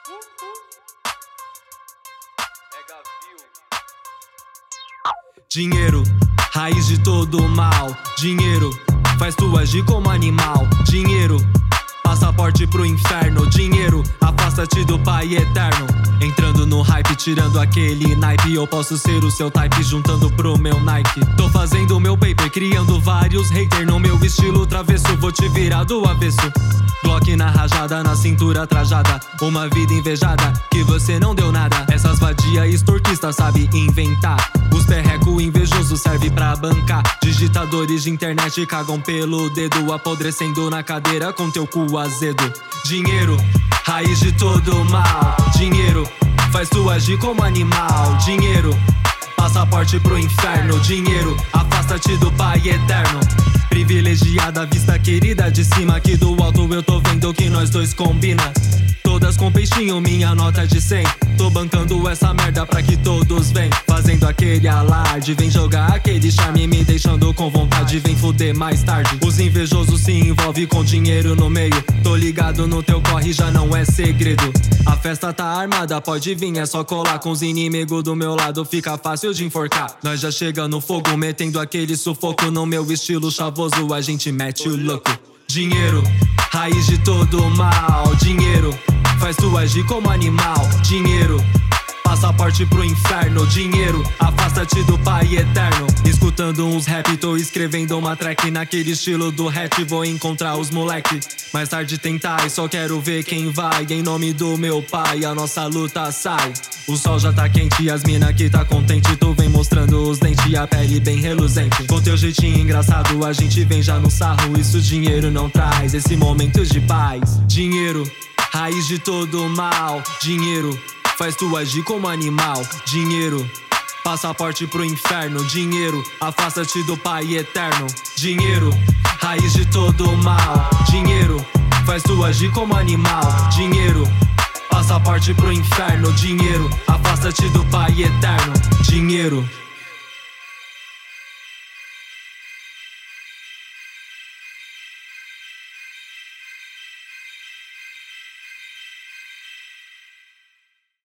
Dinheiro, raiz de todo mal. Dinheiro, faz tu agir como animal. Dinheiro, passaporte pro inferno. Dinheiro, afasta-te do pai eterno. Entrando no hype, tirando aquele naipe. Eu posso ser o seu type, juntando pro meu Nike. Tô fazendo meu paper, criando vários haters. No meu estilo travesso, vou te virar do avesso. Glock na rajada, na cintura trajada. Uma vida invejada, que você não deu nada. Essas vadia extorquista sabe inventar. Os perreco invejoso serve pra bancar. Digitadores de internet cagam pelo dedo, apodrecendo na cadeira com teu cu azedo. Dinheiro, raiz de todo mal. Dinheiro, faz tu agir como animal. Dinheiro, passaporte pro inferno. Dinheiro, afasta-te do pai eterno. Privilegiada, vista querida de cima. Aqui do alto eu tô vendo que nós dois combina. Todas com peixinho, minha nota de 100. Tô bancando essa merda pra que todos vem. Fazendo aquele alarde, vem jogar aquele charme, me deixando com vontade, vem fuder mais tarde. Os invejosos se envolvem com dinheiro no meio. Tô ligado no teu corre, já não é segredo. A festa tá armada, pode vir, é só colar. Com os inimigos do meu lado fica fácil de enforcar. Nós já chega no fogo, metendo aquele sufoco. No meu estilo chavoso, a gente mete o louco. Dinheiro, raiz de todo mal. Dinheiro, faz tu agir como animal. Dinheiro, passaporte pro inferno. Dinheiro, afasta-te do pai eterno. Escutando uns rap, tô escrevendo uma track. Naquele estilo do rap, vou encontrar os moleque. Mais tarde tentar e só quero ver quem vai. Em nome do meu pai, a nossa luta sai. O sol já tá quente e as mina que tá contente. Tu vem mostrando os dentes e a pele bem reluzente. Com teu jeitinho engraçado, a gente vem já no sarro. Isso dinheiro não traz, esse momento de paz. Dinheiro, raiz de todo mal. Dinheiro, faz tu agir como animal. Dinheiro, passaporte pro inferno. Dinheiro, afasta-te do pai eterno. Dinheiro, raiz de todo mal. Dinheiro, faz tu agir como animal. Dinheiro, passaporte pro inferno. Dinheiro, afasta-te do pai eterno. Dinheiro.